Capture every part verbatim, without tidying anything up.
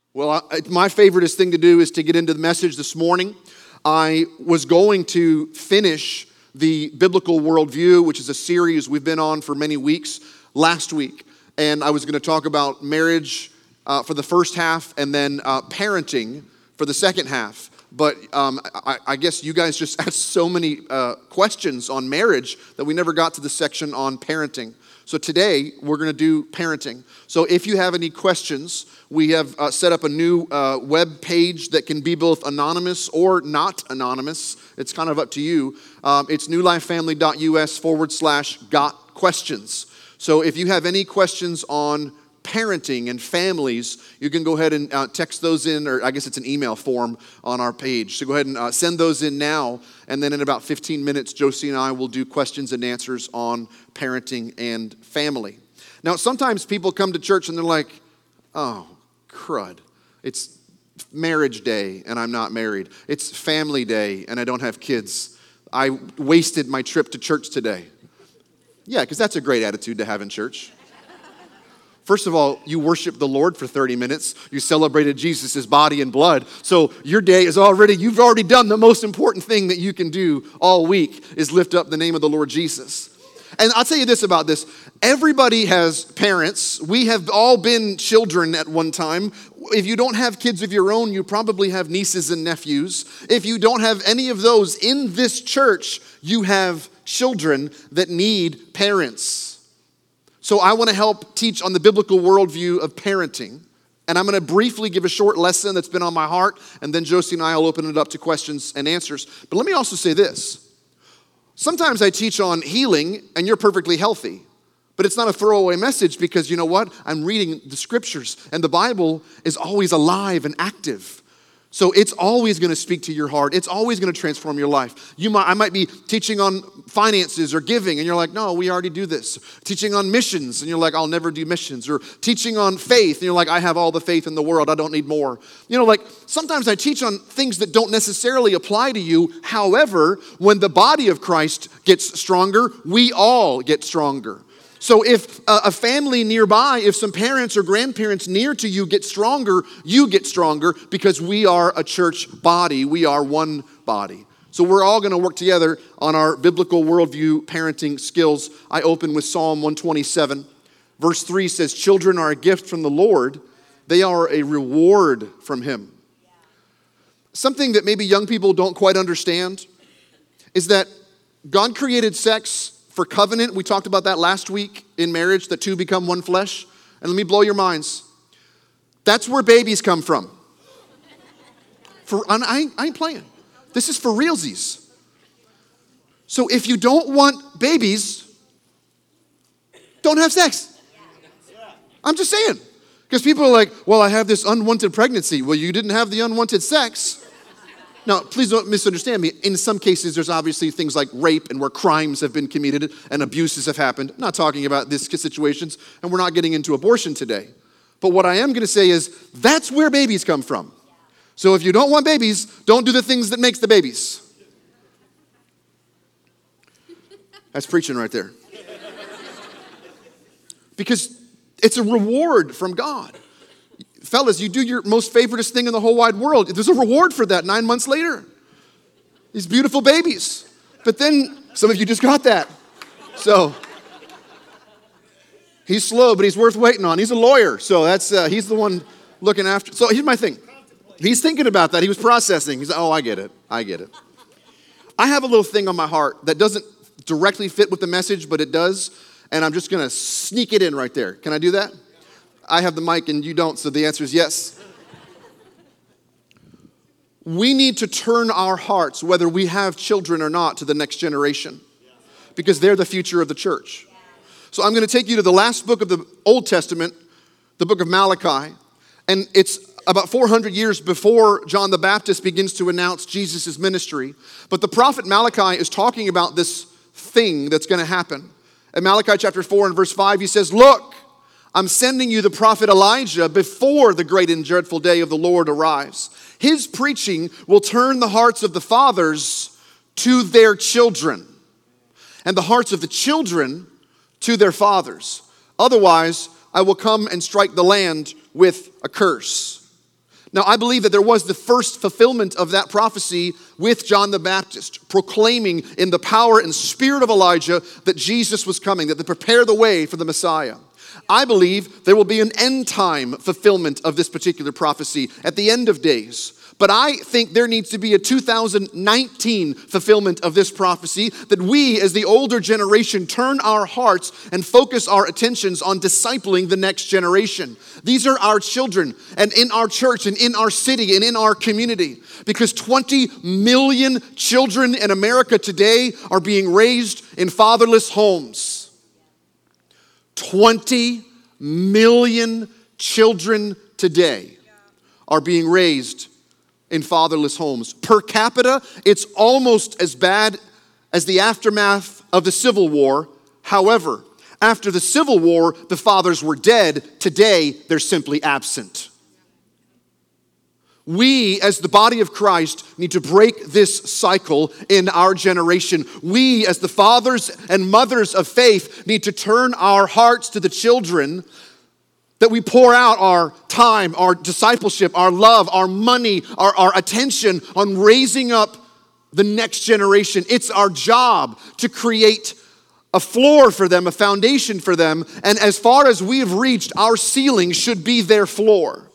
Well, I, my favoriteest thing to do is to get into the message this morning. I was going to finish the Biblical Worldview, which is a series we've been on for many weeks, last week. And I was going to talk about marriage uh, for the first half and then uh, parenting for the second half. But um, I, I guess you guys just asked so many uh, questions on marriage that we never got to the section on parenting. So today, we're going to do parenting. So if you have any questions, we have uh, set up a new uh, web page that can be both anonymous or not anonymous. It's kind of up to you. Um, it's newlifefamily.us forward slash got questions. So if you have any questions on parenting and families, you can go ahead and uh, text those in, or I guess it's an email form on our page. So go ahead and uh, send those in now, and then in about fifteen minutes, Josie and I will do questions and answers on parenting and family. Now, sometimes people come to church and they're like, oh, crud. It's marriage day and I'm not married. It's family day and I don't have kids. I wasted my trip to church today. Yeah, because that's a great attitude to have in church. First of all, you worshiped the Lord for thirty minutes. You celebrated Jesus' body and blood. So your day is already, you've already done the most important thing that you can do all week is lift up the name of the Lord Jesus. And I'll tell you this about this. Everybody has parents. We have all been children at one time. If you don't have kids of your own, you probably have nieces and nephews. If you don't have any of those in this church, you have children that need parents. So I want to help teach on the biblical worldview of parenting. And I'm going to briefly give a short lesson that's been on my heart, and then Josie and I will open it up to questions and answers. But let me also say this. Sometimes I teach on healing, and you're perfectly healthy. But it's not a throwaway message because, you know what? I'm reading the scriptures, and the Bible is always alive and active. So it's always going to speak to your heart. It's always going to transform your life. You might, I might be teaching on finances or giving, and you're like, no, we already do this. Teaching on missions, and you're like, I'll never do missions. Or teaching on faith, and you're like, I have all the faith in the world. I don't need more. You know, like sometimes I teach on things that don't necessarily apply to you. However, when the body of Christ gets stronger, we all get stronger. So if a family nearby, if some parents or grandparents near to you get stronger, you get stronger because we are a church body. We are one body. So we're all going to work together on our biblical worldview parenting skills. I open with Psalm one twenty-seven. Verse three says, children are a gift from the Lord. They are a reward from Him. Something that maybe young people don't quite understand is that God created sex for covenant. We talked about that last week in marriage, that two become one flesh. And let me blow your minds. That's where babies come from. For I ain't, I ain't playing. This is for realsies. So if you don't want babies, don't have sex. I'm just saying. Because people are like, well, I have this unwanted pregnancy. Well, you didn't have the unwanted sex. Now, please don't misunderstand me. In some cases, there's obviously things like rape and where crimes have been committed and abuses have happened. I'm not talking about these situations, and we're not getting into abortion today. But what I am going to say is that's where babies come from. So if you don't want babies, don't do the things that makes the babies. That's preaching right there. Because it's a reward from God. Fellas, you do your most favoriteest thing in the whole wide world. There's a reward for that nine months later. These beautiful babies. But then some of you just got that. So he's slow, but he's worth waiting on. He's a lawyer, so that's uh, he's the one looking after. So here's my thing. He's thinking about that. He was processing. He's like, oh, I get it. I get it. I have a little thing on my heart that doesn't directly fit with the message, but it does. And I'm just going to sneak it in right there. Can I do that? I have the mic and you don't, so the answer is yes. We need to turn our hearts, whether we have children or not, to the next generation because they're the future of the church. So I'm going to take you to the last book of the Old Testament, the book of Malachi, and it's about four hundred years before John the Baptist begins to announce Jesus' ministry. But the prophet Malachi is talking about this thing that's going to happen. In Malachi chapter four and verse five, he says, look, I'm sending you the prophet Elijah before the great and dreadful day of the Lord arrives. His preaching will turn the hearts of the fathers to their children, and the hearts of the children to their fathers. Otherwise, I will come and strike the land with a curse. Now, I believe that there was the first fulfillment of that prophecy with John the Baptist, proclaiming in the power and spirit of Elijah that Jesus was coming, that they prepare the way for the Messiah. I believe there will be an end time fulfillment of this particular prophecy at the end of days. But I think there needs to be a two thousand nineteen fulfillment of this prophecy, that we as the older generation turn our hearts and focus our attentions on discipling the next generation. These are our children, and in our church and in our city and in our community, because twenty million children in America today are being raised in fatherless homes. twenty million children today are being raised in fatherless homes. Per capita, it's almost as bad as the aftermath of the Civil War. However, after the Civil War, the fathers were dead. Today, they're simply absent. We, as the body of Christ, need to break this cycle in our generation. We, as the fathers and mothers of faith, need to turn our hearts to the children, that we pour out our time, our discipleship, our love, our money, our, our attention on raising up the next generation. It's our job to create a floor for them, a foundation for them. And as far as we have reached, our ceiling should be their floor.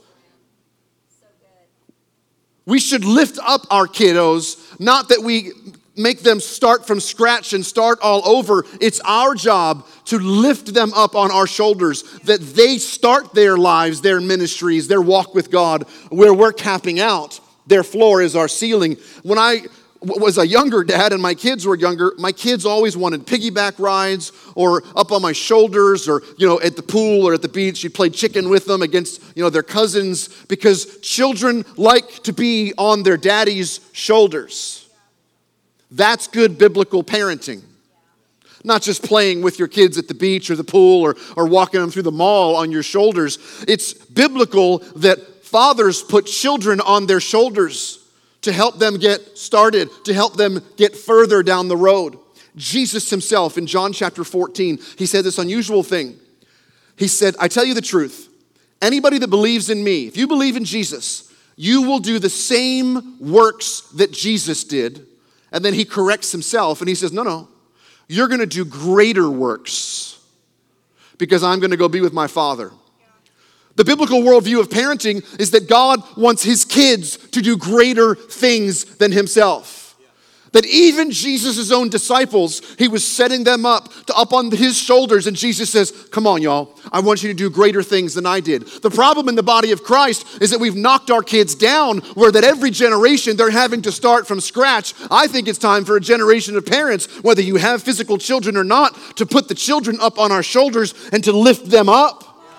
So good. We should lift up our kiddos, not that we make them start from scratch and start all over. It's our job to lift them up on our shoulders, that they start their lives, their ministries, their walk with God, where we're capping out. Their floor is our ceiling. When I was a younger dad and my kids were younger, my kids always wanted piggyback rides or up on my shoulders, or, you know, at the pool or at the beach. You played chicken with them against, you know, their cousins, because children like to be on their daddy's shoulders. That's good biblical parenting. Not just playing with your kids at the beach or the pool, or, or walking them through the mall on your shoulders. It's biblical that fathers put children on their shoulders to help them get started, to help them get further down the road. Jesus himself in John chapter fourteen, he said this unusual thing. He said, I tell you the truth, anybody that believes in me, if you believe in Jesus, you will do the same works that Jesus did. And then he corrects himself and he says, no, no, you're going to do greater works because I'm going to go be with my Father. The biblical worldview of parenting is that God wants his kids to do greater things than himself. That even Jesus' own disciples, he was setting them up to up on his shoulders, and Jesus says, come on, y'all, I want you to do greater things than I did. The problem in the body of Christ is that we've knocked our kids down, where that every generation they're having to start from scratch. I think it's time for a generation of parents, whether you have physical children or not, to put the children up on our shoulders and to lift them up.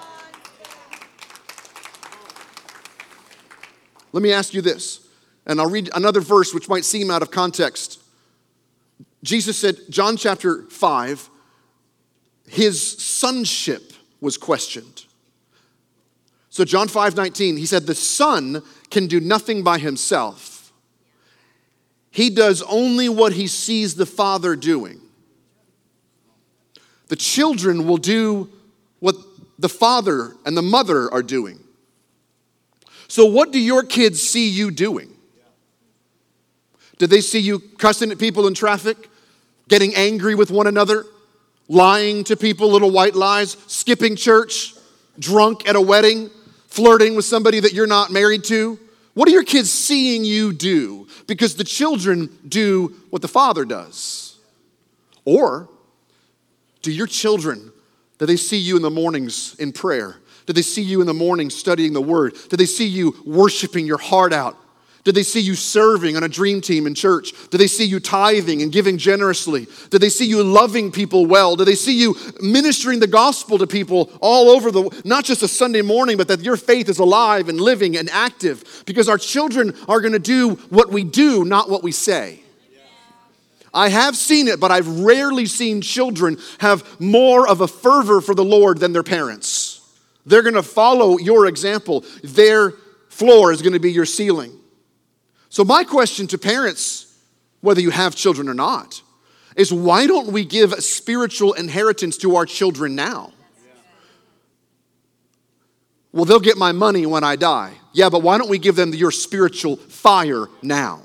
Let me ask you this. And I'll read another verse which might seem out of context. Jesus said, John chapter five, his sonship was questioned. So John five nineteen, he said, the Son can do nothing by himself. He does only what he sees the Father doing. The children will do what the father and the mother are doing. So what do your kids see you doing? Did they see you cussing at people in traffic, getting angry with one another, lying to people, little white lies, skipping church, drunk at a wedding, flirting with somebody that you're not married to? What are your kids seeing you do? Because the children do what the Father does. Or do your children, do they see you in the mornings in prayer? Do they see you in the morning studying the Word? Do they see you worshiping your heart out? Do they see you serving on a dream team in church? Do they see you tithing and giving generously? Do they see you loving people well? Do they see you ministering the gospel to people all over the, not just a Sunday morning, but that your faith is alive and living and active? Because our children are going to do what we do, not what we say. I have seen it, but I've rarely seen children have more of a fervor for the Lord than their parents. They're going to follow your example. Their floor is going to be your ceiling. So my question to parents, whether you have children or not, is why don't we give a spiritual inheritance to our children now? well, they'll get my money when I die. Yeah, but why don't we give them your spiritual fire now?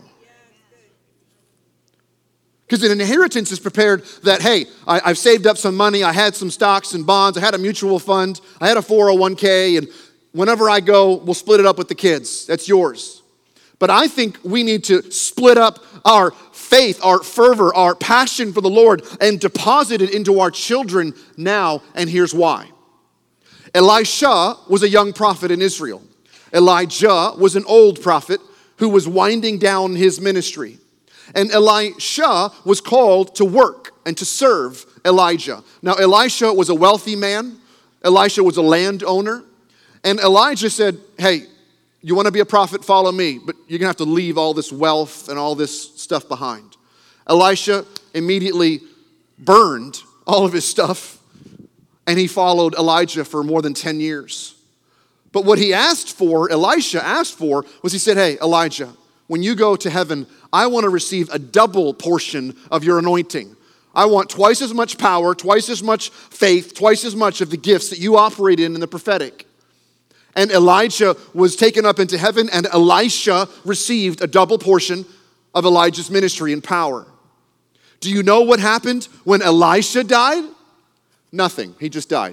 Because an inheritance is prepared that, hey, I, I've saved up some money, I had some stocks and bonds, I had a mutual fund, I had a four oh one k, and whenever I go, we'll split it up with the kids. That's yours. But I think we need to split up our faith, our fervor, our passion for the Lord, and deposit it into our children now, and here's why. Elisha was a young prophet in Israel. Elijah was an old prophet who was winding down his ministry. And Elisha was called to work and to serve Elijah. Now, Elisha was a wealthy man. Elisha was a landowner. And Elijah said, hey, you want to be a prophet, follow me, but you're going to have to leave all this wealth and all this stuff behind. Elisha immediately burned all of his stuff, and he followed Elijah for more than ten years. But what he asked for, Elisha asked for, was he said, hey, Elijah, when you go to heaven, I want to receive a double portion of your anointing. I want twice as much power, twice as much faith, twice as much of the gifts that you operate in in the prophetic. And Elijah was taken up into heaven, and Elisha received a double portion of Elijah's ministry and power. Do you know what happened when Elisha died? Nothing. He just died.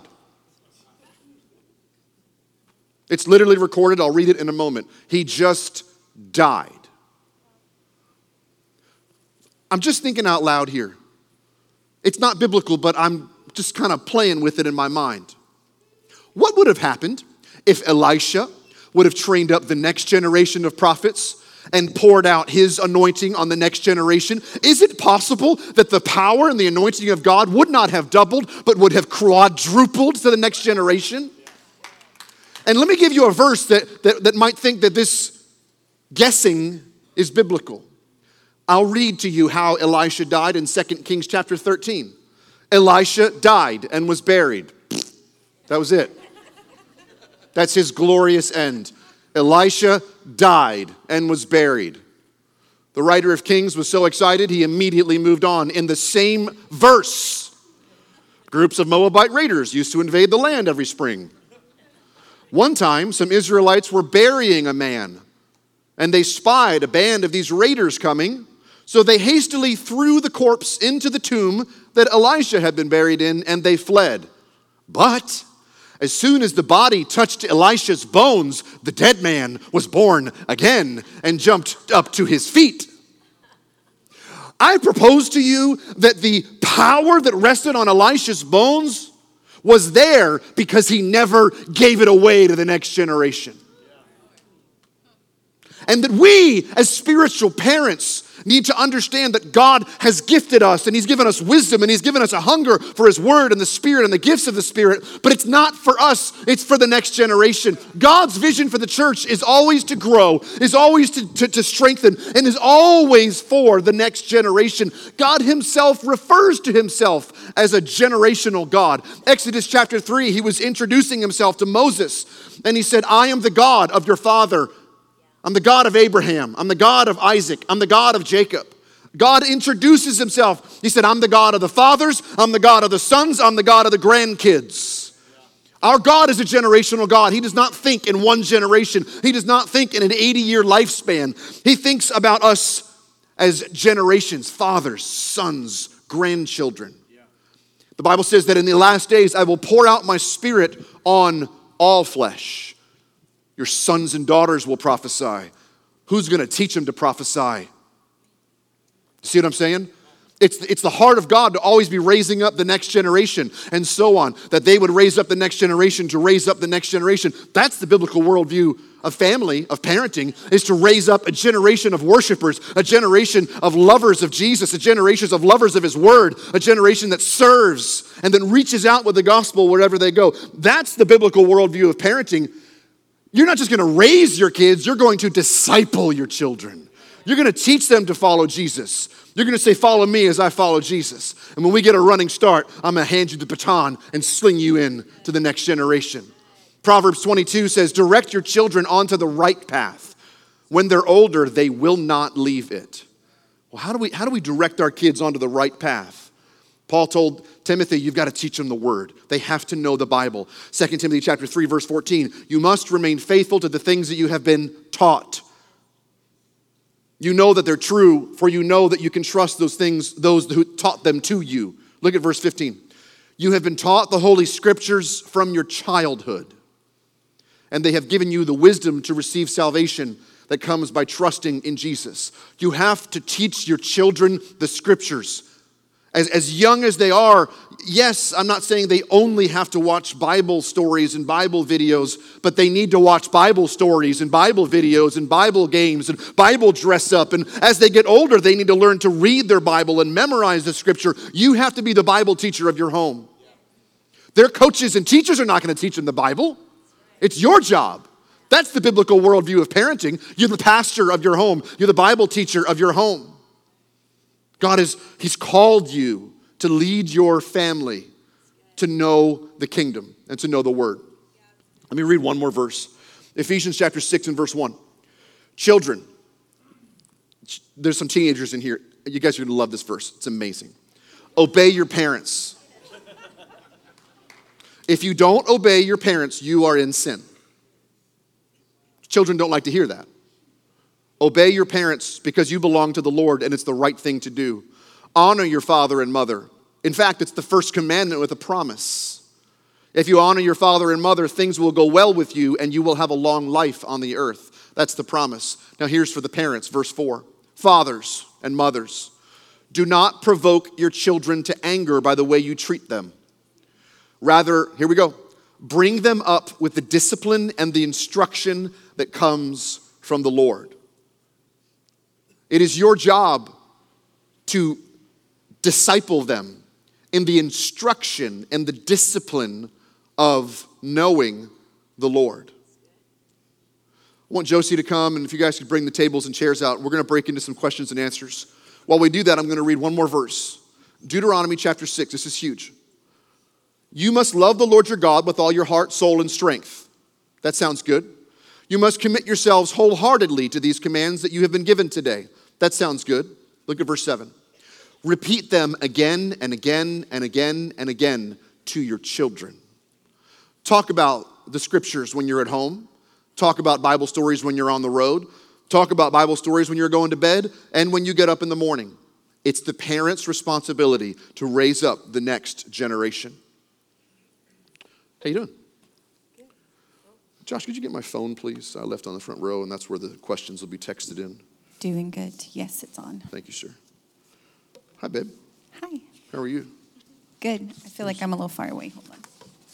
It's literally recorded. I'll read it in a moment. He just died. I'm just thinking out loud here. It's not biblical, but I'm just kind of playing with it in my mind. What would have happened if Elisha would have trained up the next generation of prophets and poured out his anointing on the next generation? Is it possible that the power and the anointing of God would not have doubled, but would have quadrupled to the next generation? And let me give you a verse that, that, that might think that this guessing is biblical. I'll read to you how Elisha died in Second Kings chapter thirteen. Elisha died and was buried. That was it. That's his glorious end. Elisha died and was buried. The writer of Kings was so excited, he immediately moved on. In the same verse, groups of Moabite raiders used to invade the land every spring. One time, some Israelites were burying a man, and they spied a band of these raiders coming, so they hastily threw the corpse into the tomb that Elisha had been buried in, and they fled. But as soon as the body touched Elisha's bones, the dead man was born again and jumped up to his feet. I propose to you that the power that rested on Elisha's bones was there because he never gave it away to the next generation. And that we, as spiritual parents, need to understand that God has gifted us, and he's given us wisdom, and he's given us a hunger for his word and the Spirit and the gifts of the Spirit, but it's not for us, it's for the next generation. God's vision for the church is always to grow, is always to, to, to strengthen, and is always for the next generation. God himself refers to himself as a generational God. Exodus chapter three, he was introducing himself to Moses, and he said, I am the God of your father. I'm the God of Abraham. I'm the God of Isaac. I'm the God of Jacob. God introduces himself. He said, I'm the God of the fathers. I'm the God of the sons. I'm the God of the grandkids. Our God is a generational God. He does not think in one generation. He does not think in an eighty-year lifespan. He thinks about us as generations, fathers, sons, grandchildren. The Bible says that in the last days, I will pour out my Spirit on all flesh. Your sons and daughters will prophesy. Who's going to teach them to prophesy? See what I'm saying? It's, it's the heart of God to always be raising up the next generation and so on, that they would raise up the next generation to raise up the next generation. That's the biblical worldview of family, of parenting, is to raise up a generation of worshipers, a generation of lovers of Jesus, a generation of lovers of his word, a generation that serves and then reaches out with the gospel wherever they go. That's the biblical worldview of parenting. You're not just going to raise your kids, you're going to disciple your children. You're going to teach them to follow Jesus. You're going to say, follow me as I follow Jesus. And when we get a running start, I'm going to hand you the baton and sling you in to the next generation. Proverbs twenty-two says, direct your children onto the right path. When they're older, they will not leave it. Well, how do we, how do we direct our kids onto the right path? Paul told Timothy, you've got to teach them the word. They have to know the Bible. Second Timothy chapter three, verse fourteen, you must remain faithful to the things that you have been taught. You know that they're true, for you know that you can trust those things, those who taught them to you. Look at verse fifteen. You have been taught the Holy Scriptures from your childhood, and they have given you the wisdom to receive salvation that comes by trusting in Jesus. You have to teach your children the Scriptures. As, as young as they are, yes, I'm not saying they only have to watch Bible stories and Bible videos, but they need to watch Bible stories and Bible videos and Bible games and Bible dress up. And as they get older, they need to learn to read their Bible and memorize the Scripture. You have to be the Bible teacher of your home. Their coaches and teachers are not going to teach them the Bible. It's your job. That's the biblical worldview of parenting. You're the pastor of your home. You're the Bible teacher of your home. God is, He's called you to lead your family to know the kingdom and to know the word. Let me read one more verse. Ephesians chapter six and verse one. Children, there's some teenagers in here. You guys are going to love this verse. It's amazing. Obey your parents. If you don't obey your parents, you are in sin. Children don't like to hear that. Obey your parents because you belong to the Lord and it's the right thing to do. Honor your father and mother. In fact, it's the first commandment with a promise. If you honor your father and mother, things will go well with you and you will have a long life on the earth. That's the promise. Now here's for the parents, verse four. Fathers and mothers, do not provoke your children to anger by the way you treat them. Rather, here we go, bring them up with the discipline and the instruction that comes from the Lord. It is your job to disciple them in the instruction and the discipline of knowing the Lord. I want Josie to come, and if you guys could bring the tables and chairs out, we're going to break into some questions and answers. While we do that, I'm going to read one more verse. Deuteronomy chapter six. This is huge. You must love the Lord your God with all your heart, soul, and strength. That sounds good. You must commit yourselves wholeheartedly to these commands that you have been given today. That sounds good. Look at verse seven. Repeat them again and again and again and again to your children. Talk about the scriptures when you're at home. Talk about Bible stories when you're on the road. Talk about Bible stories when you're going to bed and when you get up in the morning. It's the parents' responsibility to raise up the next generation. How you doing? Josh, could you get my phone, please? I left on the front row, and that's where the questions will be texted in. Doing good. Yes, it's on. Thank you, sir. Hi, babe. Hi. How are you? Good. I feel like I'm a little far away. Hold on.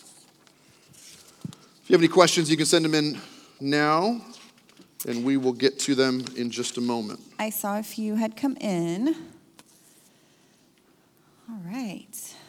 If you have any questions, you can send them in now, and we will get to them in just a moment. I saw a few had come in. All right.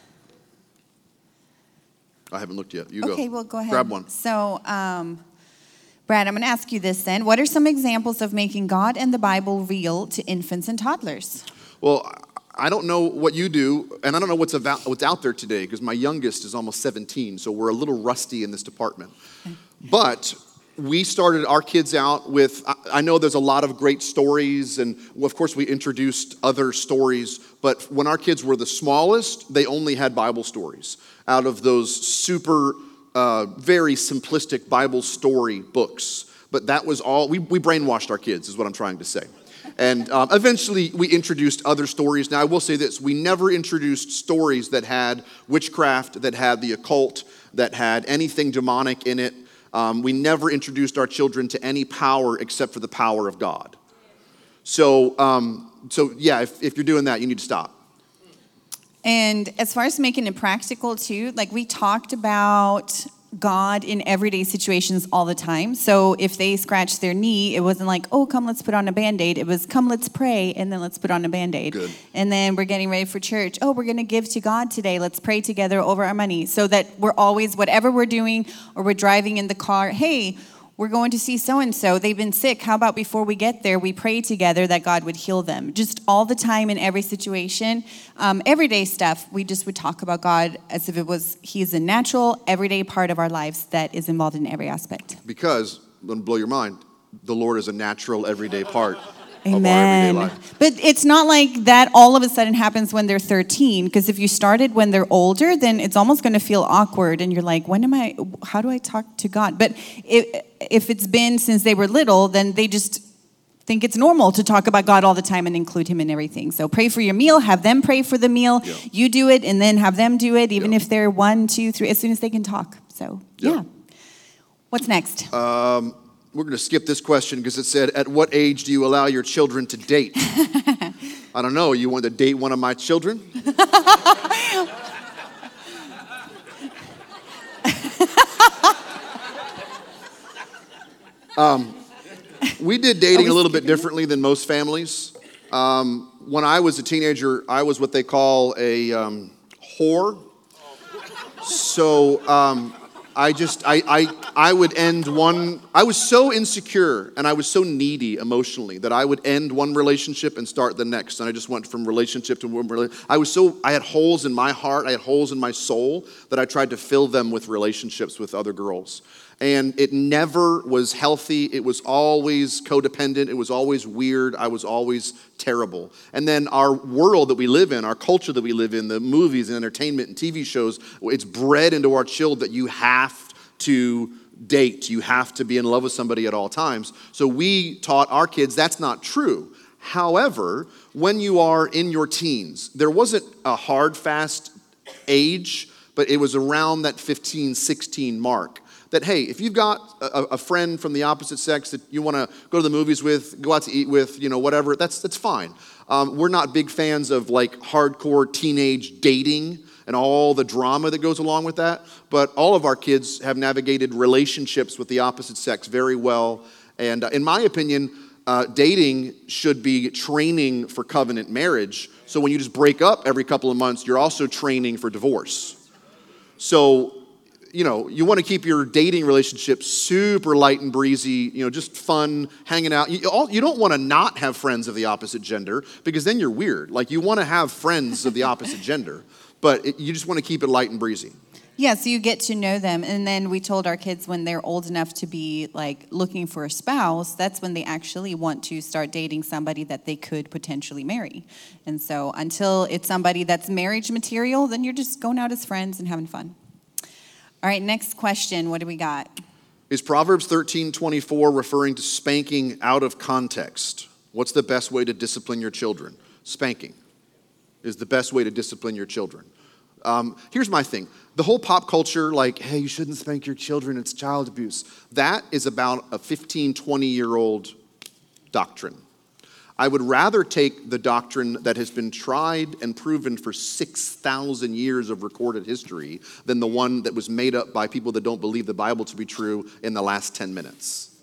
I haven't looked yet. You okay, go. Okay, well, go ahead. Grab one. So, um, Brad, I'm going to ask you this then. What are some examples of making God and the Bible real to infants and toddlers? Well, I don't know what you do, and I don't know what's about, what's out there today, because my youngest is almost seventeen, so we're a little rusty in this department. Okay. But we started our kids out with, I know there's a lot of great stories, and of course we introduced other stories, but when our kids were the smallest, they only had Bible stories out of those super, uh, very simplistic Bible story books. But that was all, we, we brainwashed our kids, is what I'm trying to say. And um, eventually we introduced other stories. Now I will say this, we never introduced stories that had witchcraft, that had the occult, that had anything demonic in it. Um, we never introduced our children to any power except for the power of God. So, um, so yeah, if, if you're doing that, you need to stop. And as far as making it practical too, like we talked about God in everyday situations all the time. So if they scratched their knee, it wasn't like, oh, come, let's put on a Band-Aid. It was, come, let's pray, and then let's put on a Band-Aid. Good. And then we're getting ready for church. Oh, we're going to give to God today. Let's pray together over our money. So that we're always, whatever we're doing, or we're driving in the car, hey, we're going to see so-and-so. They've been sick. How about before we get there, we pray together that God would heal them? Just all the time in every situation. Um, everyday stuff, we just would talk about God as if it was, He is a natural, everyday part of our lives that is involved in every aspect. Because, I'm going to blow your mind, the Lord is a natural, everyday part of our everyday Amen. life. But it's not like that all of a sudden happens when they're thirteen, because if you started when they're older, then it's almost going to feel awkward and you're like, when am I, how do I talk to God? But if, if it's been since they were little, then they just think it's normal to talk about God all the time and include him in everything. So pray for your meal, have them pray for the meal, Yeah. you do it, and then have them do it, even Yeah. if they're one, two, three, as soon as they can talk. So, Yeah. yeah. What's next? Um, we're going to skip this question because it said, at what age do you allow your children to date? I don't know. You want to date one of my children? um, we did dating we a little bit skipping differently than most families. Um, when I was a teenager, I was what they call a um, whore. So um, I just, I, I, I would end one, I was so insecure and I was so needy emotionally that I would end one relationship and start the next. And I just went from relationship to one relationship. I was so, I had holes in my heart, I had holes in my soul that I tried to fill them with relationships with other girls. And it never was healthy. It was always codependent. It was always weird. I was always terrible. And then our world that we live in, our culture that we live in, the movies and entertainment and T V shows, it's bred into our children that you have to date. You have to be in love with somebody at all times. So we taught our kids that's not true. However, when you are in your teens, there wasn't a hard, fast age, but it was around that fifteen, sixteen mark. That, hey, if you've got a, a friend from the opposite sex that you want to go to the movies with, go out to eat with, you know, whatever, that's that's fine. Um, we're not big fans of like hardcore teenage dating and all the drama that goes along with that. But all of our kids have navigated relationships with the opposite sex very well. And uh, in my opinion, uh, dating should be training for covenant marriage. So when you just break up every couple of months, you're also training for divorce. So, you know, you want to keep your dating relationship super light and breezy, you know, just fun, hanging out. You, all, you don't want to not have friends of the opposite gender because then you're weird. Like, you want to have friends of the opposite gender, but it, you just want to keep it light and breezy. Yeah, so you get to know them. And then we told our kids when they're old enough to be like looking for a spouse, that's when they actually want to start dating somebody that they could potentially marry. And so until it's somebody that's marriage material, then you're just going out as friends and having fun. All right, next question. What do we got? Is Proverbs thirteen twenty-four referring to spanking out of context? What's the best way to discipline your children? Spanking is the best way to discipline your children. Um, here's my thing. The whole pop culture, like, hey, you shouldn't spank your children, it's child abuse. That is about a fifteen, twenty-year-old doctrine. I would rather take the doctrine that has been tried and proven for six thousand years of recorded history than the one that was made up by people that don't believe the Bible to be true in the last ten minutes.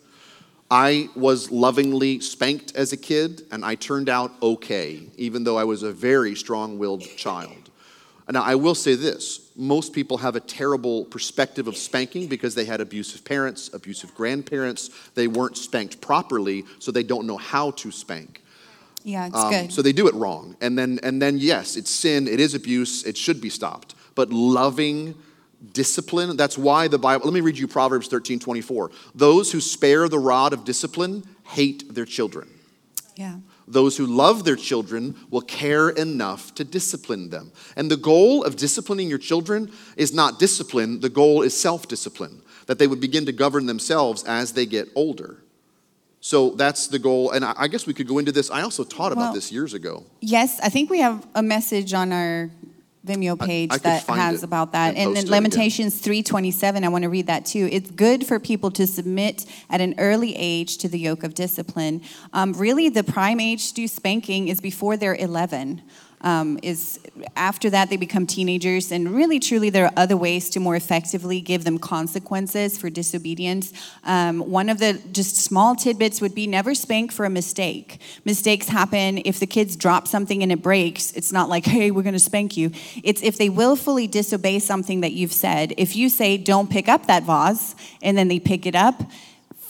I was lovingly spanked as a kid, and I turned out okay, even though I was a very strong-willed child. Now, I will say this. Most people have a terrible perspective of spanking because they had abusive parents, abusive grandparents. They weren't spanked properly, so they don't know how to spank. Yeah, it's Um, good. so they do it wrong. And then, and then, yes, it's sin. It is abuse. It should be stopped. But loving discipline, that's why the Bible, let me read you Proverbs thirteen twenty-four. Those who spare the rod of discipline hate their children. Yeah. Those who love their children will care enough to discipline them. And the goal of disciplining your children is not discipline. The goal is self-discipline, that they would begin to govern themselves as they get older. So that's the goal. And I guess we could go into this. I also taught about Well, this years ago. Yes, I think we have a message on our Vimeo page I could that find has it about that. and And post then it again. Lamentations three twenty-seven, I want to read that too. It's good for people to submit at an early age to the yoke of discipline. Um, really, the prime age to do spanking is before they're eleven. Um, is after that they become teenagers, and really truly there are other ways to more effectively give them consequences for disobedience. Um, one of the just small tidbits would be never spank for a mistake. Mistakes happen. If the kids drop something and it breaks, it's not like, hey, we're going to spank you. It's if they willfully disobey something that you've said. If you say, don't pick up that vase, and then they pick it up,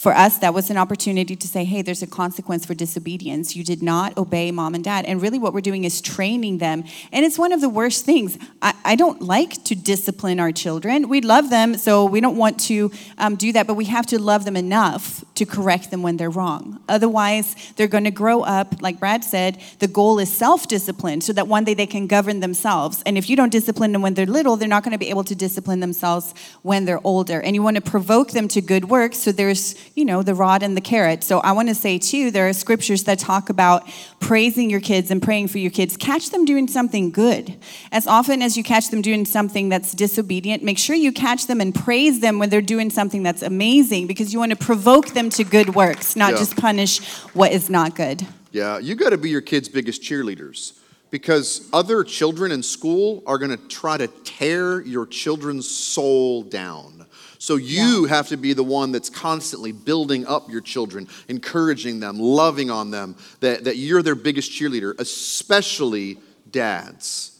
For us, that was an opportunity to say, hey, there's a consequence for disobedience. You did not obey mom and dad. And really what we're doing is training them. And it's one of the worst things. I, I don't like to discipline our children. We love them, so we don't want to um, do that, but we have to love them enough to correct them when they're wrong. Otherwise, they're going to grow up, like Brad said, the goal is self-discipline so that one day they can govern themselves. And if you don't discipline them when they're little, they're not going to be able to discipline themselves when they're older. And you want to provoke them to good works, so there's, you know, the rod and the carrot. So I want to say, too, there are scriptures that talk about praising your kids and praying for your kids. Catch them doing something good. As often as you catch them doing something that's disobedient, make sure you catch them and praise them when they're doing something that's amazing, because you want to provoke them to good works, not Yeah. just punish what is not good. Yeah, you got to be your kids' biggest cheerleaders, because other children in school are going to try to tear your children's soul down. So you Yeah. have to be the one that's constantly building up your children, encouraging them, loving on them, that, that you're their biggest cheerleader, especially dads.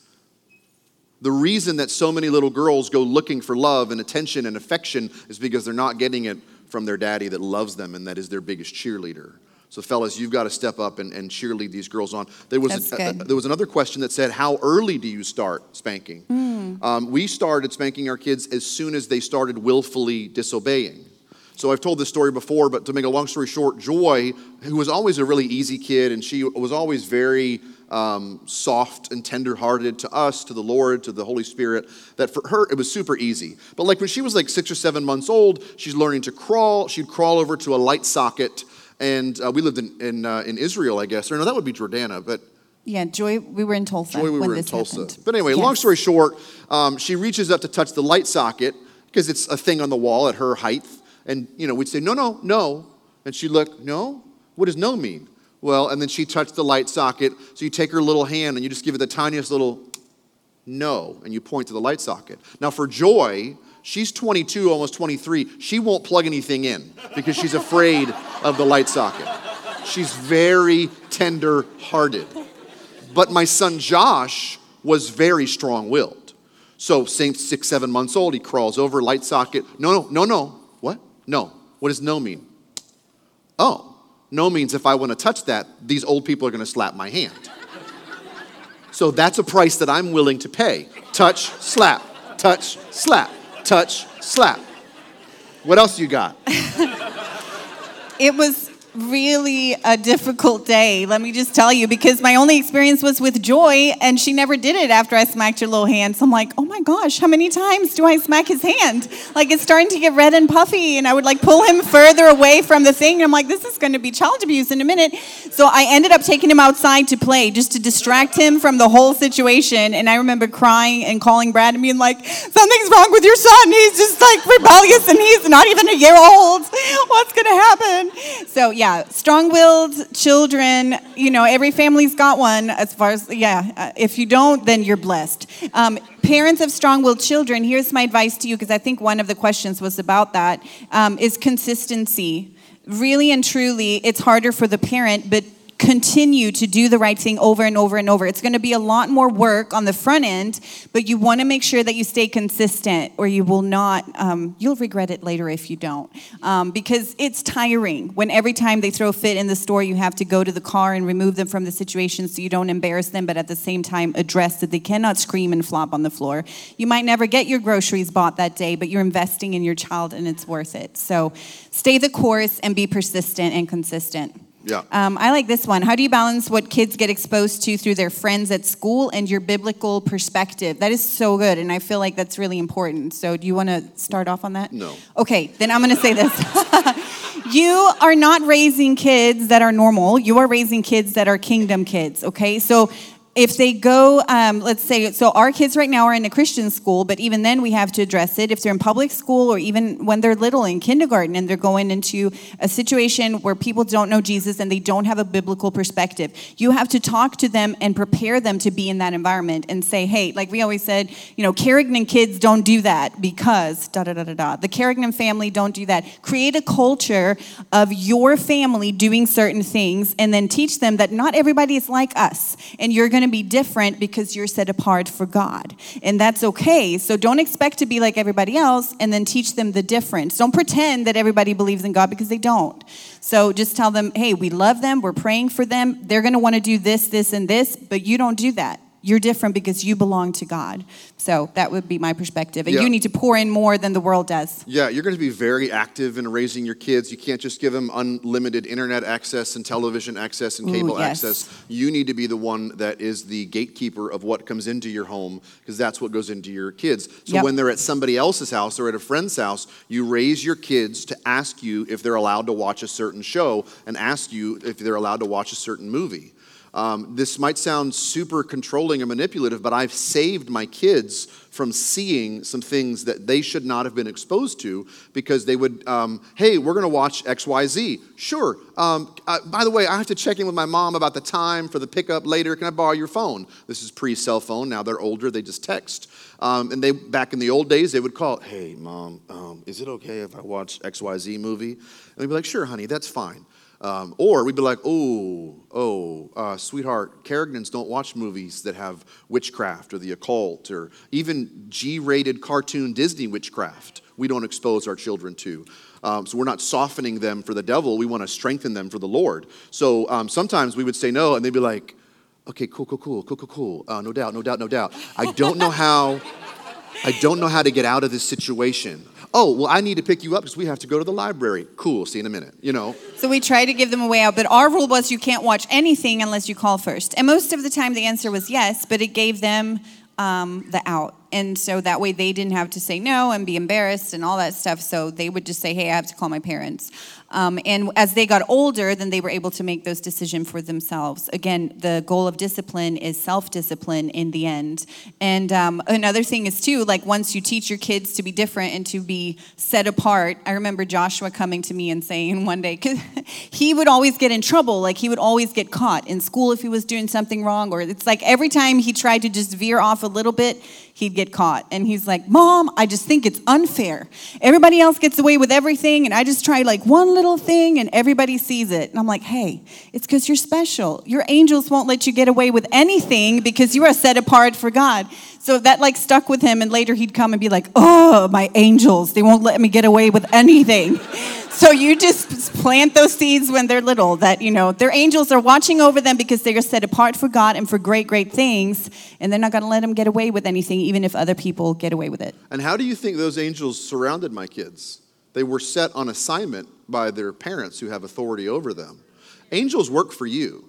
The reason that so many little girls go looking for love and attention and affection is because they're not getting it from their daddy that loves them and that is their biggest cheerleader. So fellas, you've got to step up and, and cheerlead these girls on. There was That's a, good. a, there was another question that said, how early do you start spanking? Mm. Um, we started spanking our kids as soon as they started willfully disobeying. So I've told this story before, but to make a long story short, Joy, who was always a really easy kid, and she was always very um, soft and tender-hearted to us, to the Lord, to the Holy Spirit, that for her, it was super easy. But like when she was like six or seven months old, she's learning to crawl. She'd crawl over to a light socket. And uh, we lived in in, uh, in Israel, I guess. Or no, that would be Jordana. But Yeah, Joy, we were in Tulsa Joy, we when were in this Tulsa. happened. But anyway, Yes. long story short, um, she reaches up to touch the light socket because it's a thing on the wall at her height. And, you know, we'd say, no, no, no. And she'd look, no? What does no mean? Well, and then she touched the light socket. So you take her little hand and you just give it the tiniest little no. And you point to the light socket. Now for Joy, she's twenty-two, almost twenty-three. She won't plug anything in because she's afraid of the light socket. She's very tender-hearted. But my son Josh was very strong-willed. So same six, seven months old, he crawls over, light socket. No, no, no, no. What? No. What does no mean? Oh, no means if I want to touch that, these old people are going to slap my hand. So that's a price that I'm willing to pay. Touch, slap, touch, slap, touch, slap. What else you got? It was really a difficult day, let me just tell you, because my only experience was with Joy, and she never did it after I smacked her little hand. So I'm like, oh my gosh, how many times do I smack his hand? Like, it's starting to get red and puffy, and I would like pull him further away from the thing, and I'm like, this is going to be child abuse in a minute. So I ended up taking him outside to play, just to distract him from the whole situation. And I remember crying and calling Brad and being like, something's wrong with your son. He's just like rebellious, and he's not even a year old. What's going to happen? So yeah, strong-willed children, you know, every family's got one as far as, yeah, uh, if you don't, then you're blessed. Um, parents of strong-willed children, here's my advice to you, because I think one of the questions was about that, um, is consistency. Really and truly, it's harder for the parent, but continue to do the right thing over and over and over. It's going to be a lot more work on the front end, but you want to make sure that you stay consistent, or you will not, um, you'll regret it later if you don't. Um, because it's tiring when every time they throw a fit in the store, you have to go to the car and remove them from the situation so you don't embarrass them, but at the same time address that they cannot scream and flop on the floor. You might never get your groceries bought that day, but you're investing in your child and it's worth it. So stay the course and be persistent and consistent. Yeah. Um, I like this one. How do you balance what kids get exposed to through their friends at school and your biblical perspective? That is so good, and I feel like that's really important. So do you want to start off on that? No. Okay, then I'm going to say this. You are not raising kids that are normal. You are raising kids that are kingdom kids, okay? So if they go, um, let's say, so our kids right now are in a Christian school, but even then we have to address it. If they're in public school, or even when they're little in kindergarten and they're going into a situation where people don't know Jesus and they don't have a biblical perspective, you have to talk to them and prepare them to be in that environment and say, hey, like we always said, you know, Carignan kids don't do that because da da da da da. The Carignan family don't do that. Create a culture of your family doing certain things, and then teach them that not everybody is like us, and you're going going to be different because you're set apart for God. And that's okay. So don't expect to be like everybody else and then teach them the difference. Don't pretend that everybody believes in God because they don't. So just tell them, hey, we love them. We're praying for them. They're going to want to do this, this, and this, but you don't do that. You're different because you belong to God. So that would be my perspective. And yeah. you need to pour in more than the world does. Yeah, you're going to be very active in raising your kids. You can't just give them unlimited internet access and television access and cable Ooh, yes. access. You need to be the one that is the gatekeeper of what comes into your home, because that's what goes into your kids. So Yep. when they're at somebody else's house or at a friend's house, you raise your kids to ask you if they're allowed to watch a certain show and ask you if they're allowed to watch a certain movie. Um, this might sound super controlling and manipulative, but I've saved my kids from seeing some things that they should not have been exposed to, because they would, um, hey, we're going to watch X Y Z. Sure. Um, uh, by the way, I have to check in with my mom about the time for the pickup later. Can I borrow your phone? This is pre-cell phone. Now they're older. They just text. Um, and they back in the old days, they would call, hey, Mom, um, is it okay if I watch X Y Z movie? And they'd be like, sure, honey, that's fine. Um, or we'd be like, oh, oh, uh, sweetheart, Carrigan's don't watch movies that have witchcraft or the occult or even G-rated cartoon Disney witchcraft. We don't expose our children to. Um, so we're not softening them for the devil. We want to strengthen them for the Lord. So um, sometimes we would say no, and they'd be like, okay, cool, cool, cool, cool, cool, cool. Uh, no doubt, no doubt, no doubt. I don't know how, I don't know how to get out of this situation. Oh, well, I need to pick you up because we have to go to the library. Cool, see you in a minute, you know. So we try to give them a way out, but our rule was you can't watch anything unless you call first. And most of the time the answer was yes, but it gave them um, the out. And so that way they didn't have to say no and be embarrassed and all that stuff. So they would just say, hey, I have to call my parents. Um, and as they got older, then they were able to make those decisions for themselves. Again, the goal of discipline is self-discipline in the end. And um, another thing is, too, like once you teach your kids to be different and to be set apart, I remember Joshua coming to me and saying one day, because he would always get in trouble. Like he would always get caught in school if he was doing something wrong. Or it's like every time he tried to just veer off a little bit, he'd get caught. And he's like, Mom, I just think it's unfair. Everybody else gets away with everything, and I just try like one little thing, and everybody sees it. And I'm like, hey, it's because you're special. Your angels won't let you get away with anything because you are set apart for God. So that like stuck with him, and later he'd come and be like, oh, my angels, they won't let me get away with anything. So you just plant those seeds when they're little, that, you know, their angels are watching over them because they are set apart for God and for great, great things, and they're not going to let them get away with anything, even if other people get away with it. And how do you think those angels surrounded my kids? They were set on assignment by their parents who have authority over them. Angels work for you.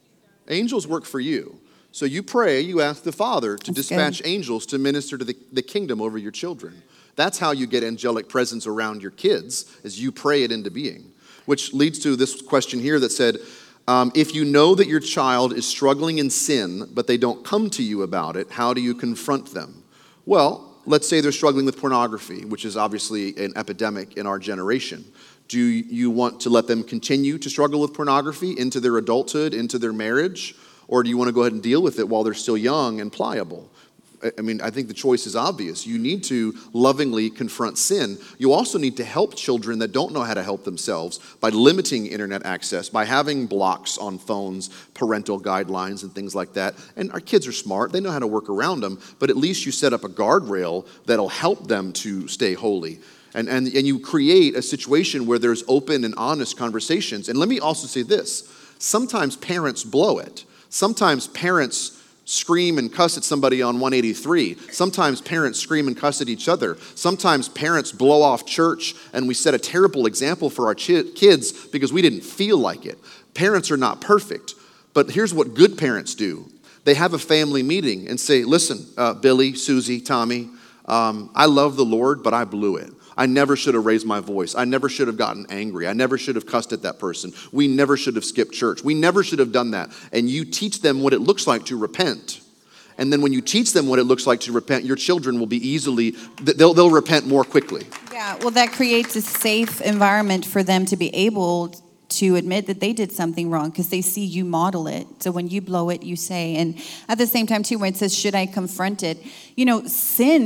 Angels work for you. So you pray, you ask the Father to That's dispatch good. angels to minister to the, the kingdom over your children. That's how you get angelic presence around your kids, is you pray it into being. Which leads to this question here that said, um, if you know that your child is struggling in sin, but they don't come to you about it, how do you confront them? Well, let's say they're struggling with pornography, which is obviously an epidemic in our generation. Do you want to let them continue to struggle with pornography into their adulthood, into their marriage? Or do you want to go ahead and deal with it while they're still young and pliable? I mean, I think the choice is obvious. You need to lovingly confront sin. You also need to help children that don't know how to help themselves by limiting internet access, by having blocks on phones, parental guidelines, and things like that. And our kids are smart. They know how to work around them. But at least you set up a guardrail that'll help them to stay holy. And, and, and you create a situation where there's open and honest conversations. And let me also say this. Sometimes parents blow it. Sometimes parents scream and cuss at somebody on one eighty-three. Sometimes parents scream and cuss at each other. Sometimes parents blow off church and we set a terrible example for our ch- kids because we didn't feel like it. Parents are not perfect, but here's what good parents do. They have a family meeting and say, listen, uh, Billy, Susie, Tommy, um, I love the Lord, but I blew it. I never should have raised my voice. I never should have gotten angry. I never should have cussed at that person. We never should have skipped church. We never should have done that. And you teach them what it looks like to repent. And then when you teach them what it looks like to repent, your children will be easily, they'll, they'll repent more quickly. Yeah, well, that creates a safe environment for them to be able to admit that they did something wrong because they see you model it. So when you blow it, you say. And at the same time, too, when it says, should I confront it? You know, sin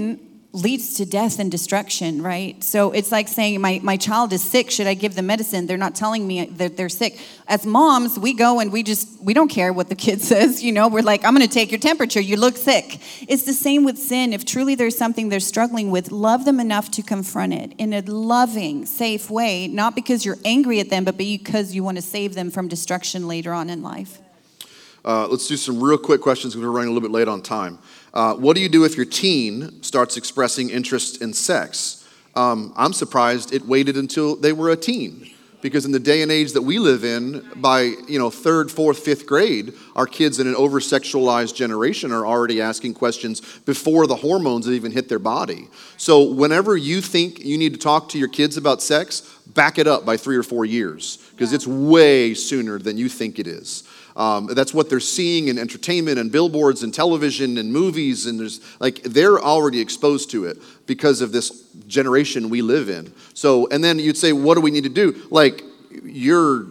leads to death and destruction, right? So it's like saying, my, my child is sick, should I give them medicine? They're not telling me that they're sick. As moms, we go and we just, we don't care what the kid says, you know? We're like, I'm going to take your temperature, you look sick. It's the same with sin. If truly there's something they're struggling with, love them enough to confront it in a loving, safe way, not because you're angry at them, but because you want to save them from destruction later on in life. Uh, let's do some real quick questions because we're running a little bit late on time. Uh, what do you do if your teen starts expressing interest in sex? Um, I'm surprised it waited until they were a teen, because in the day and age that we live in, by you know third, fourth, fifth grade, our kids in an over-sexualized generation are already asking questions before the hormones have even hit their body. So whenever you think you need to talk to your kids about sex, back it up by three or four years, because it's way sooner than you think it is. Um, that's what they're seeing in entertainment and billboards and television and movies, and there's like they're already exposed to it because of this generation we live in. So, and then you'd say, what do we need to do? Like, you're,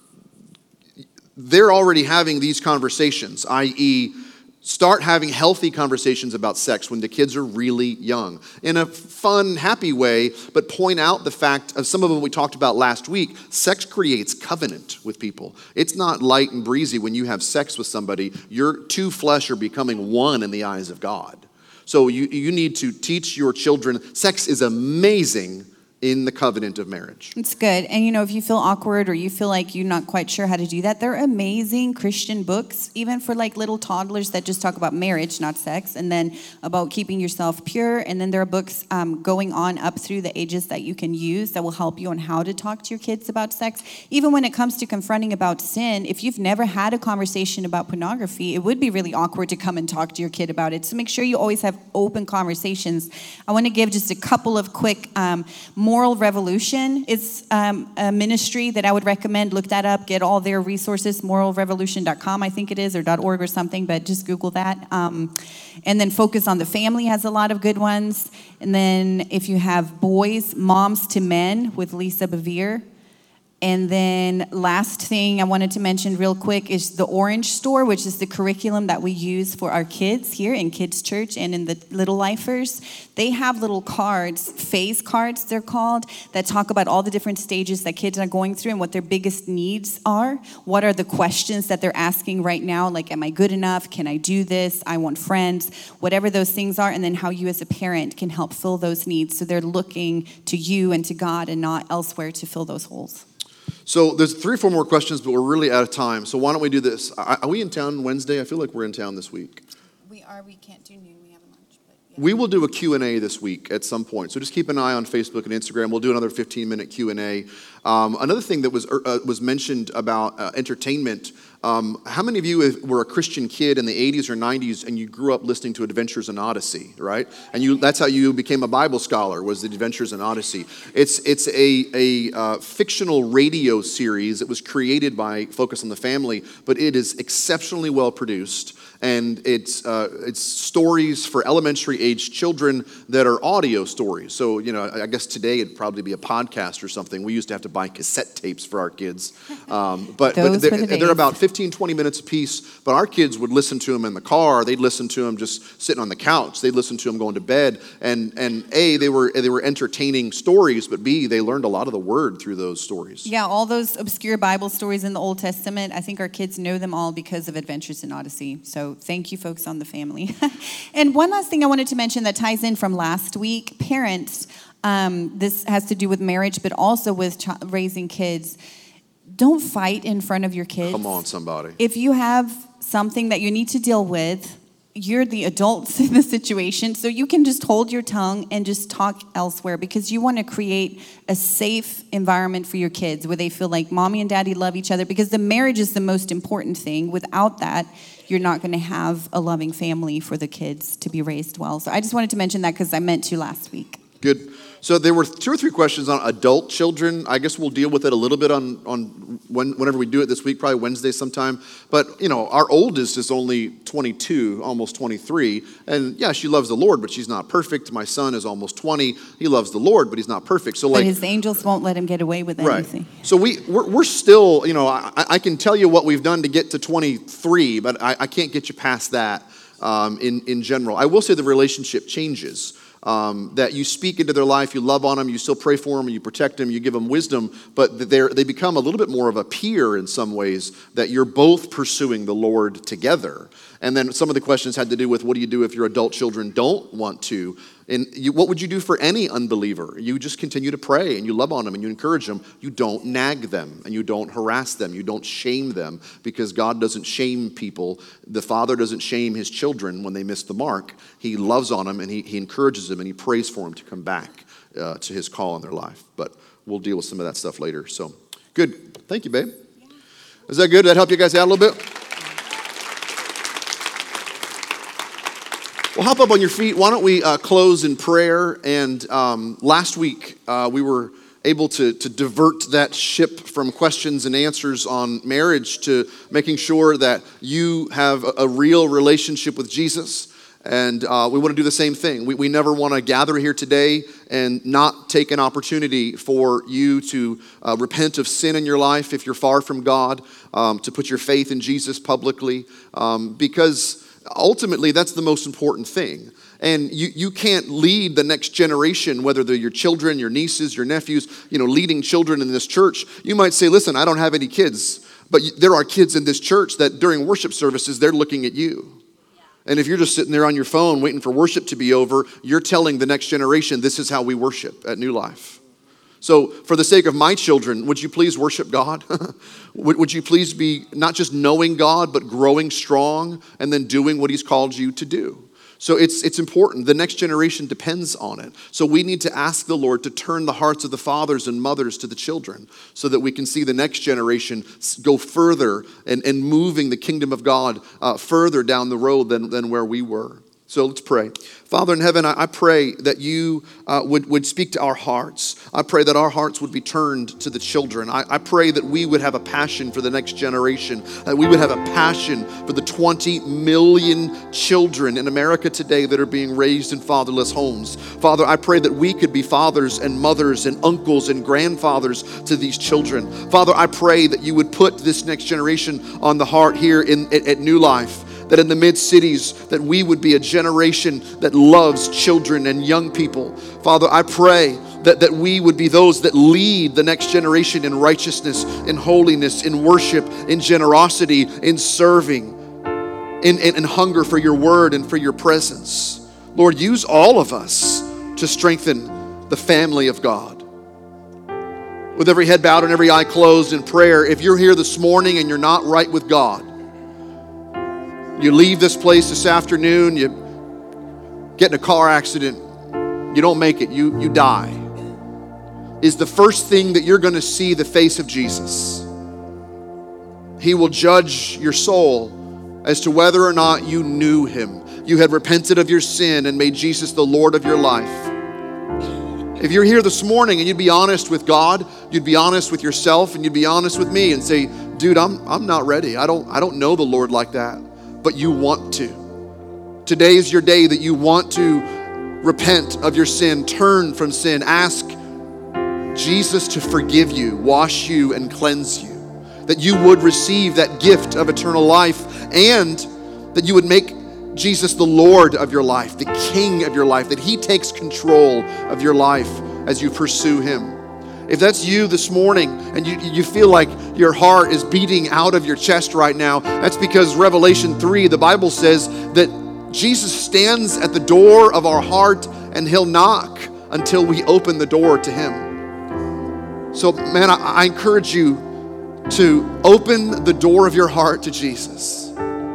they're already having these conversations, that is, start having healthy conversations about sex when the kids are really young in a fun, happy way, but point out the fact of some of what we talked about last week. Sex creates covenant with people. It's not light and breezy when you have sex with somebody. Your two flesh are becoming one in the eyes of God. So you, you need to teach your children sex is amazing in the covenant of marriage. It's good. And, you know, if you feel awkward or you feel like you're not quite sure how to do that, there are amazing Christian books, even for like little toddlers, that just talk about marriage, not sex, and then about keeping yourself pure. And then there are books um, going on up through the ages that you can use that will help you on how to talk to your kids about sex. Even when it comes to confronting about sin, if you've never had a conversation about pornography, it would be really awkward to come and talk to your kid about it. So make sure you always have open conversations. I want to give just a couple of quick um, Moral Revolution is um, a ministry that I would recommend. Look that up. Get all their resources. moral revolution dot com, I think it is, or .org or something, but just Google that. Um, and then Focus on the Family has a lot of good ones. And then if you have boys, Moms to Men with Lisa Bevere. And then last thing I wanted to mention real quick is the Orange Store, which is the curriculum that we use for our kids here in Kids Church and in the Little Lifers. They have little cards, phase cards they're called, that talk about all the different stages that kids are going through and what their biggest needs are. What are the questions that they're asking right now? Like, am I good enough? Can I do this? I want friends. Whatever those things are. And then how you as a parent can help fill those needs. So they're looking to you and to God and not elsewhere to fill those holes. So there's three or four more questions, but we're really out of time. So why don't we do this? Are we in town Wednesday? I feel like we're in town this week. We are. We can't do noon. We have a lunch. But yeah. We will do a Q and A this week at some point. So just keep an eye on Facebook and Instagram. We'll do another fifteen-minute Q and A. Um, another thing that was uh, was mentioned about uh, entertainment. Um, how many of you were a Christian kid in the eighties or nineties and you grew up listening to Adventures in Odyssey, right? And you that's how you became a Bible scholar, was the Adventures in Odyssey. It's it's a, a uh, fictional radio series that was created by Focus on the Family, but it is exceptionally well produced. And it's uh, it's stories for elementary age children that are audio stories. So, you know, I guess today it'd probably be a podcast or something. We used to have to buy cassette tapes for our kids. Um, but but they're, the they're about fifteen, twenty minutes a piece. But our kids would listen to them in the car. They'd listen to them just sitting on the couch. They'd listen to them going to bed. And and A, they were they were entertaining stories, but B, they learned a lot of the word through those stories. Yeah, all those obscure Bible stories in the Old Testament, I think our kids know them all because of Adventures in Odyssey. So thank you, Focus on the Family. And one last thing I wanted to mention that ties in from last week. Parents, um, this has to do with marriage, but also with ch- raising kids. Don't fight in front of your kids. Come on, somebody. If you have something that you need to deal with, you're the adults in the situation, so you can just hold your tongue and just talk elsewhere, because you want to create a safe environment for your kids where they feel like mommy and daddy love each other, because the marriage is the most important thing. Without that, you're not going to have a loving family for the kids to be raised well. So I just wanted to mention that because I meant to last week. Good. So there were two or three questions on adult children. I guess we'll deal with it a little bit on, on when, whenever we do it this week, probably Wednesday sometime. But, you know, our oldest is only twenty-two, almost twenty-three. And, yeah, she loves the Lord, but she's not perfect. My son is almost twenty. He loves the Lord, but he's not perfect. So, like, but his angels won't let him get away with anything. Right. So we, we're, we're still, you know, I, I can tell you what we've done to get to twenty-three, but I, I can't get you past that um, in, in general. I will say the relationship changes. Um, that you speak into their life, you love on them, you still pray for them, you protect them, you give them wisdom, but they're, they become a little bit more of a peer in some ways, that you're both pursuing the Lord together. And then some of the questions had to do with, what do you do if your adult children don't want to? And you, what would you do for any unbeliever? You just continue to pray, and you love on them, and you encourage them. You don't nag them, and you don't harass them. You don't shame them, because God doesn't shame people. The Father doesn't shame his children when they miss the mark. He loves on them, and he, he encourages them, and he prays for them to come back uh, to his call in their life. But we'll deal with some of that stuff later. So, good. Thank you, babe. Is that good? Did that help you guys out a little bit? Well, hop up on your feet. Why don't we uh, close in prayer? And um, last week, uh, we were able to, to divert that ship from questions and answers on marriage to making sure that you have a, a real relationship with Jesus. And uh, we want to do the same thing. We, we never want to gather here today and not take an opportunity for you to uh, repent of sin in your life if you're far from God, um, to put your faith in Jesus publicly, um, because ultimately, that's the most important thing. And you, you can't lead the next generation, whether they're your children, your nieces, your nephews, you know, leading children in this church. You might say, listen, I don't have any kids, but there are kids in this church that during worship services, they're looking at you. And if you're just sitting there on your phone waiting for worship to be over, you're telling the next generation, this is how we worship at New Life. So for the sake of my children, would you please worship God? would, would you please be not just knowing God, but growing strong and then doing what he's called you to do? So it's it's important. The next generation depends on it. So we need to ask the Lord to turn the hearts of the fathers and mothers to the children so that we can see the next generation go further and, and moving the kingdom of God uh, further down the road than, than where we were. So let's pray. Father in heaven, I pray that you uh, would, would speak to our hearts. I pray that our hearts would be turned to the children. I, I pray that we would have a passion for the next generation, that we would have a passion for the twenty million children in America today that are being raised in fatherless homes. Father, I pray that we could be fathers and mothers and uncles and grandfathers to these children. Father, I pray that you would put this next generation on the heart here in, at, at New Life, that in the mid-cities, that we would be a generation that loves children and young people. Father, I pray that, that we would be those that lead the next generation in righteousness, in holiness, in worship, in generosity, in serving, in, in, in hunger for your word and for your presence. Lord, use all of us to strengthen the family of God. With every head bowed and every eye closed in prayer, if you're here this morning and you're not right with God, you leave this place this afternoon, you get in a car accident, you don't make it, you, you die. Is the first thing that you're going to see the face of Jesus. He will judge your soul as to whether or not you knew him. You had repented of your sin and made Jesus the Lord of your life. If you're here this morning and you'd be honest with God, you'd be honest with yourself, and you'd be honest with me and say, dude, I'm I'm not ready. I don't I don't know the Lord like that. But you want to. Today is your day that you want to repent of your sin, turn from sin, ask Jesus to forgive you, wash you, and cleanse you. That you would receive that gift of eternal life, and that you would make Jesus the Lord of your life, the King of your life, that he takes control of your life as you pursue him. If that's you this morning and you, you feel like your heart is beating out of your chest right now, that's because Revelation three, the Bible says that Jesus stands at the door of our heart and he'll knock until we open the door to him. So, man, I, I encourage you to open the door of your heart to Jesus.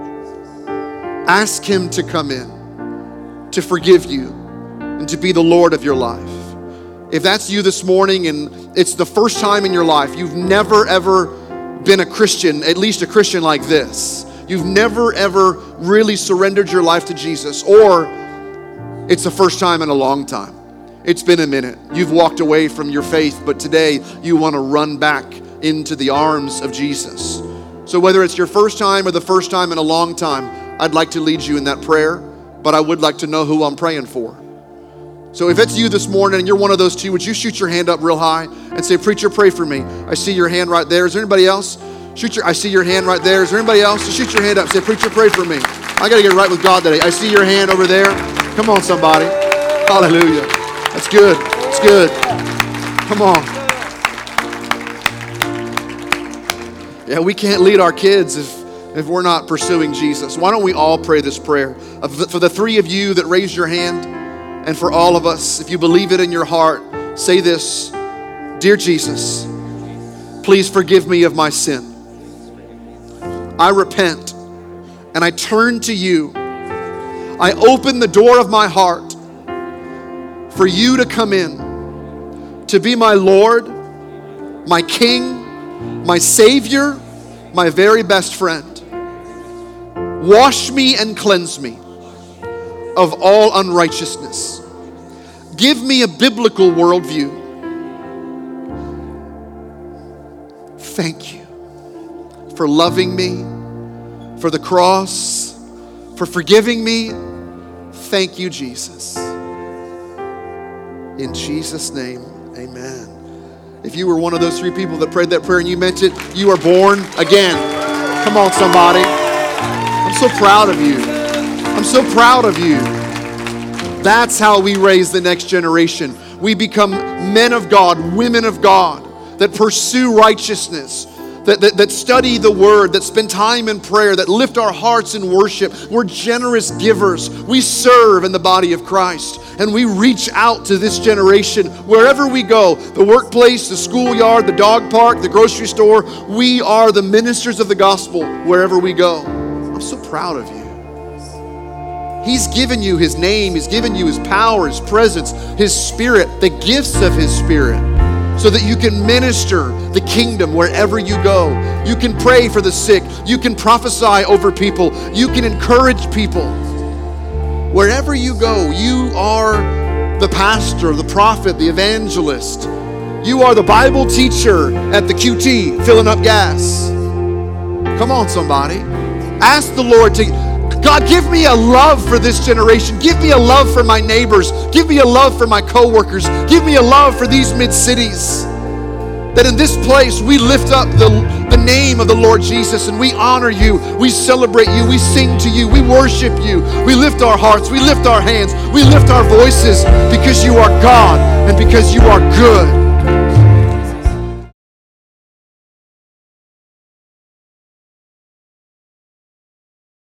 Ask him to come in, to forgive you, and to be the Lord of your life. If that's you this morning and it's the first time in your life, you've never ever been a Christian, at least a Christian like this. You've never ever really surrendered your life to Jesus, or it's the first time in a long time. It's been a minute. You've walked away from your faith, but today you want to run back into the arms of Jesus. So whether it's your first time or the first time in a long time, I'd like to lead you in that prayer, but I would like to know who I'm praying for. So if it's you this morning and you're one of those two, would you shoot your hand up real high and say, preacher, pray for me. I see your hand right there. Is there anybody else? Shoot your, I see your hand right there. Is there anybody else? So shoot your hand up. Say, preacher, pray for me. I got to get right with God today. I see your hand over there. Come on, somebody. Hallelujah. That's good. That's good. Come on. Yeah, we can't lead our kids if, if we're not pursuing Jesus. Why don't we all pray this prayer? For the three of you that raised your hand, and for all of us, if you believe it in your heart, say this: Dear Jesus, please forgive me of my sin. I repent and I turn to you. I open the door of my heart for you to come in, to be my Lord, my King, my Savior, my very best friend. Wash me and cleanse me of all unrighteousness. Give me a biblical worldview. Thank you for loving me, for the cross, for forgiving me. Thank you, Jesus. In Jesus' name, amen. If you were one of those three people that prayed that prayer and you meant it, you are born again. Come on, somebody. I'm so proud of you. I'm so proud of you. That's how we raise the next generation. We become men of God, women of God, that pursue righteousness, that, that, that study the word, that spend time in prayer, that lift our hearts in worship. We're generous givers. We serve in the body of Christ, and we reach out to this generation wherever we go, the workplace, the schoolyard, the dog park, the grocery store. We are the ministers of the gospel wherever we go. I'm so proud of you. He's given you his name. He's given you his power, his presence, his spirit, the gifts of his spirit, so that you can minister the kingdom wherever you go. You can pray for the sick. You can prophesy over people. You can encourage people. Wherever you go, you are the pastor, the prophet, the evangelist. You are the Bible teacher at the Q T, filling up gas. Come on, somebody. Ask the Lord to, God, give me a love for this generation. Give me a love for my neighbors. Give me a love for my coworkers. Give me a love for these mid-cities. That in this place we lift up the, the name of the Lord Jesus and we honor you. We celebrate you. We sing to you. We worship you. We lift our hearts. We lift our hands. We lift our voices because you are God and because you are good.